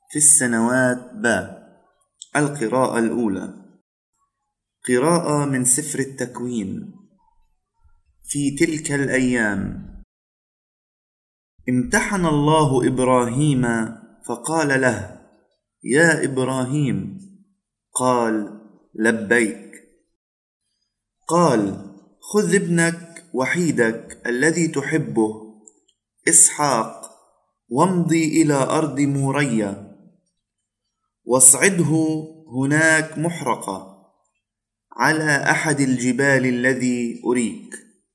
في السنوات باء. القراءة الأولى قراءة من سفر التكوين. في تلك الأيام امتحن الله إبراهيم فقال له: يا إبراهيم. قال: لبيك. قال: خذ ابنك وحيدك الذي تحبه إسحاق وامضي إلى أرض موريا واصعده هناك محرقة على أحد الجبال الذي أريك.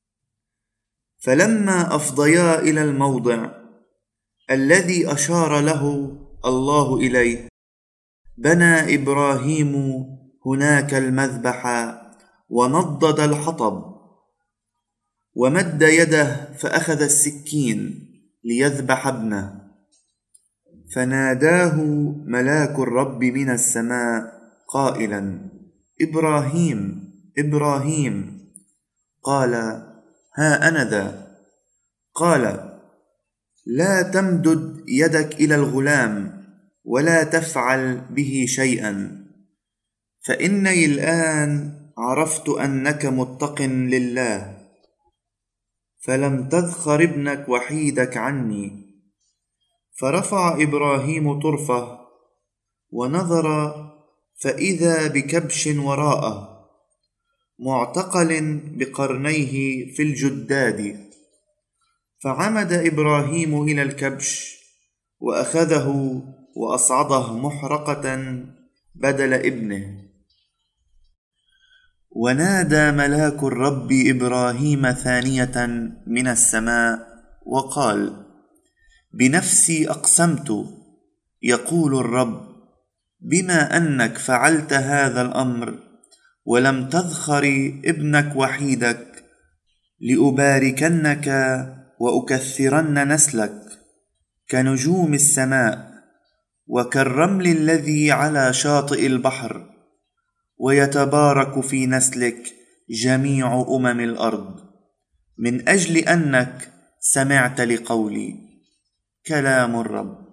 فلما أفضيا إلى الموضع الذي أشار له الله إليه بنى إبراهيم هناك المذبح ونضد الحطب ومد يده فأخذ السكين ليذبح ابنه. فناداه ملاك الرب من السماء قائلا: إبراهيم إبراهيم. قال: ها أنا ذا. قال: لا تمدد يدك إلى الغلام ولا تفعل به شيئا، فإني الآن عرفت أنك متق لله، فلم تذخر ابنك وحيدك عني. فرفع إبراهيم طرفه ونظر فإذا بكبش وراءه معتقل بقرنيه في الجداد. فعمد إبراهيم إلى الكبش وأخذه وأصعده محرقة بدل ابنه. ونادى ملاك الرب إبراهيم ثانية من السماء وقال: بنفسي أقسمت، يقول الرب، بما أنك فعلت هذا الأمر ولم تذخر ابنك وحيدك، لأباركنك وأكثرن نسلك كنجوم السماء وكالرمل الذي على شاطئ البحر، ويتبارك في نسلك جميع الأرض، من أجل أنك سمعت لقولي. كلام الرب.